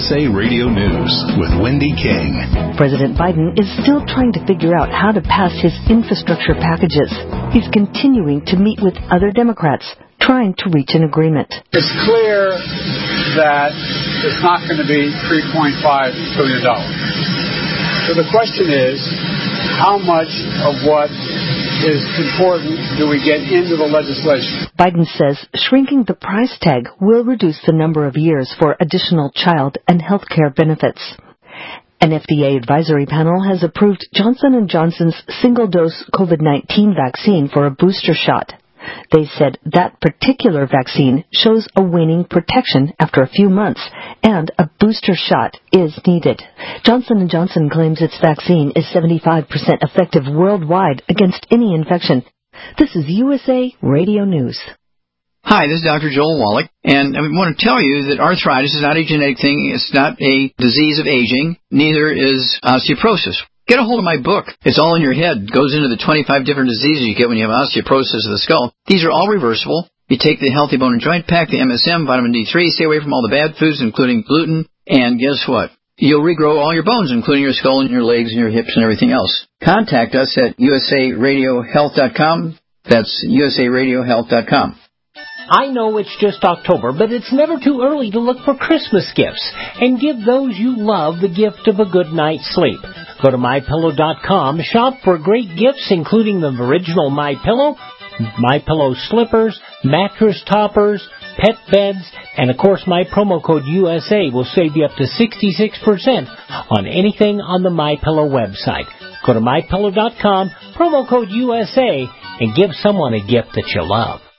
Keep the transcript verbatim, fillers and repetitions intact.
S A Radio News with Wendy King. President Biden is still trying to figure out how to pass his infrastructure packages. He's continuing to meet with other Democrats, trying to reach an agreement. It's clear that it's not going to be three point five trillion dollars. So the question is, how much of what is important do we get into the legislation? Biden says shrinking the price tag will reduce the number of years for additional child and health care benefits. An F D A advisory panel has approved Johnson and Johnson's single-dose COVID nineteen vaccine for a booster shot. They said that particular vaccine shows a waning protection after a few months, and a booster shot is needed. Johnson and Johnson claims its vaccine is seventy-five percent effective worldwide against any infection. This is U S A Radio News. Hi, this is Doctor Joel Wallach, and I want to tell you that arthritis is not a genetic thing. It's not a disease of aging. Neither is osteoporosis. Get a hold of my book. It's all in your head. It goes into the twenty-five different diseases you get when you have osteoporosis of the skull. These are all reversible. You take the Healthy Bone and Joint Pack, the M S M, vitamin D three, stay away from all the bad foods, including gluten, and guess what? You'll regrow all your bones, including your skull and your legs and your hips and everything else. Contact us at U S A radio health dot com. That's U S A radio health dot com. I know it's just October, but it's never too early to look for Christmas gifts and give those you love the gift of a good night's sleep. Go to my pillow dot com, shop for great gifts including the original MyPillow, MyPillow slippers, mattress toppers, pet beds, and of course my promo code U S A will save you up to sixty-six percent on anything on the MyPillow website. Go to my pillow dot com, promo code U S A, and give someone a gift that you love.